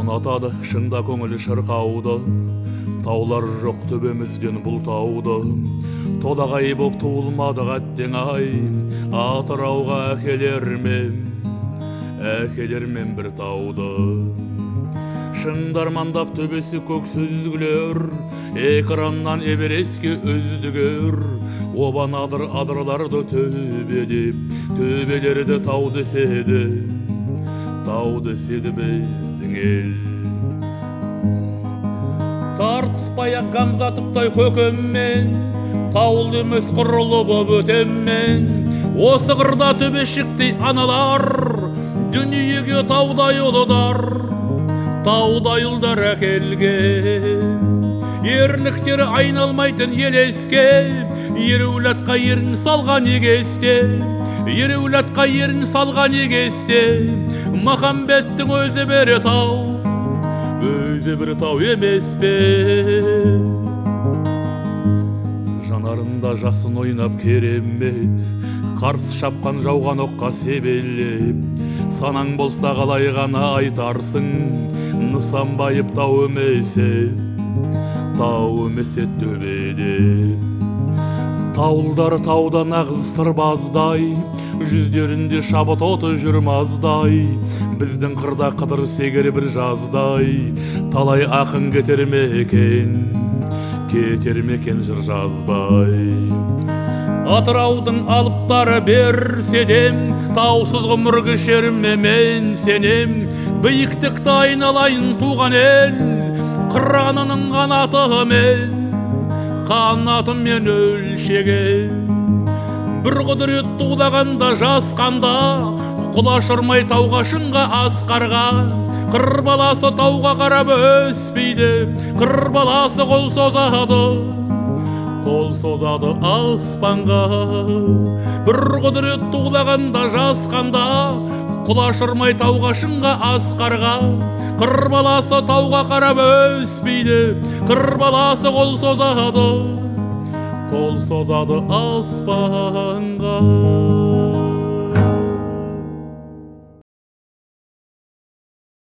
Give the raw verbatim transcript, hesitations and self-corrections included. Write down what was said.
ұнатады шыңда көңіл шырқауды, таулар жоқ төбемізден бұл тауды. Тодағай боп туылмадық әттең ай, Атырауға әкелермен, әкелермен бір тауды. Шыңдармандап төбесі көк сүзгілер, экраннан эбереске үздігер. Обан адыр адырларды төбелеп, төбелерді тау деседі, тау деседі біздің ел. Тартыспай-ақ қамзатыптай көкеммен, таул емес құрылы боп өтеммен. Осы қырда төбешіктей аналар, дүниеге таудай ұлыдар, таудай ұлдар әкелген. Ерліктері айналмайтын елеске, ереулатқа ерін салған егесте, ереулатқа ерін салған егесте. Махамбеттің өзі бір тау, өзі бір тау емес пе? Жанарында жасын ойнап керемет, қарсы шапқан жауған оққа себелеп. Санаң болса қалай ғана айтарсың, Нысанбайып тау өмесе, тау өмесе төбеде. Таулдар таудан ағыз сырбаздай, жүздерінде шабыт оты жүрмаздай. Біздің қырда қыдыр сегер бір жаздай, талай ақын кетер ме екен, кетер ме екен жыр жазбай. Атыраудың алыптары берседем, таусыз ғұмыр кешеріме мен сенем. Биіктікті айналайын туған ел, қыранының қанатымен, қанатымен өлшеген. Бір құдірет туылағанда жасқанда, құлашырмай тауға шыңға асқарға. Қыр баласы тауға қарап өспейді, қыр баласы қол созады, қол созады аспанға. Бір құдірет туылағанда жасқанда, құлашырмай тауға шыңға асқарға. Қыр баласы тауға қарап өспейді, қыр баласы қол созады, қол созады аспанға.